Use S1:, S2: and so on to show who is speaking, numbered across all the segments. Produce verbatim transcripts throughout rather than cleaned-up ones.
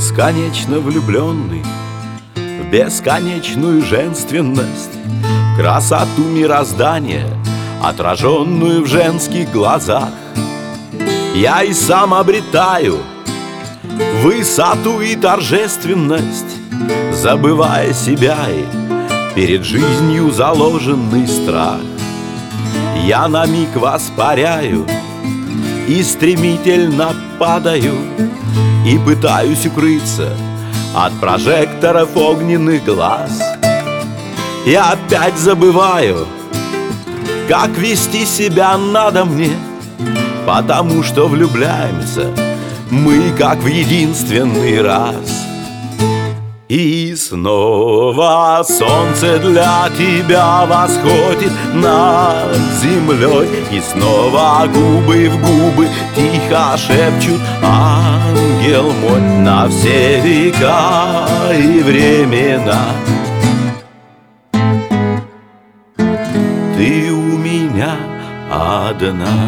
S1: бесконечно влюбленный в бесконечную женственность, красоту мироздания, отраженную в женских глазах. Я и сам обретаю высоту и торжественность, забывая себя и перед жизнью заложенный страх. Я на миг воспаряю и стремительно падаю, и пытаюсь укрыться от прожекторов огненных глаз. Я опять забываю, как вести себя надо мне, потому что влюбляемся мы как в единственный раз. И снова солнце для тебя восходит над землей, и снова губы в губы тихо шепчут: ангел мой, на все века и времена ты у меня одна.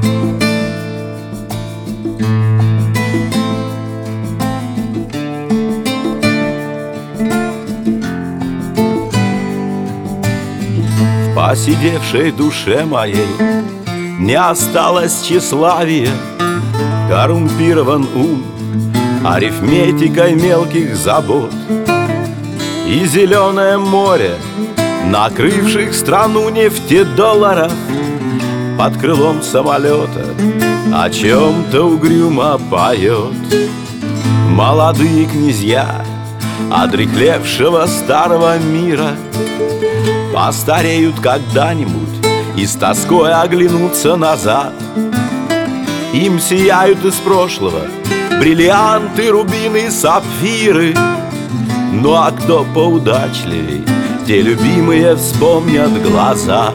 S1: В поседевшей душе моей не осталось тщеславия, коррумпирован ум арифметикой мелких забот. И зеленое море, накрывших страну нефтедолларов, под крылом самолета о чем-то угрюмо поет. Молодые князья одряхлевшего старого мира постареют когда-нибудь и с тоской оглянутся назад. Им сияют из прошлого бриллианты, рубины, сапфиры. Ну а кто поудачливей, те любимые вспомнят глаза.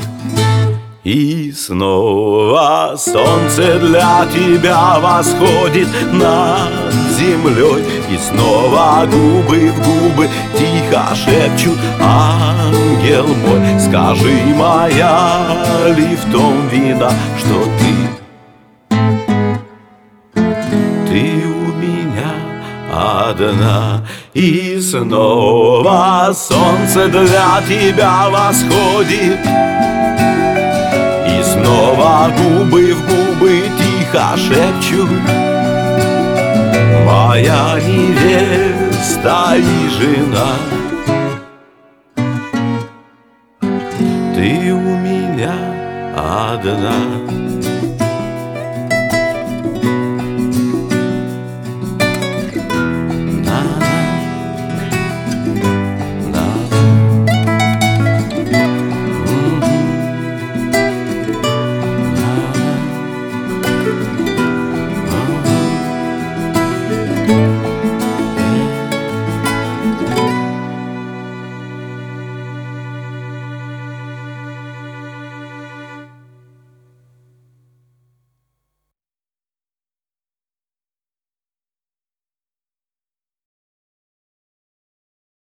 S1: И снова солнце для тебя восходит над землей, и снова губы в губы тихо шепчут: ангел мой, скажи, моя ли в том вина, что ты, ты у меня одна. И снова солнце для тебя восходит, и снова губы в губы тихо шепчут: моя невеста и жена, ты у меня одна.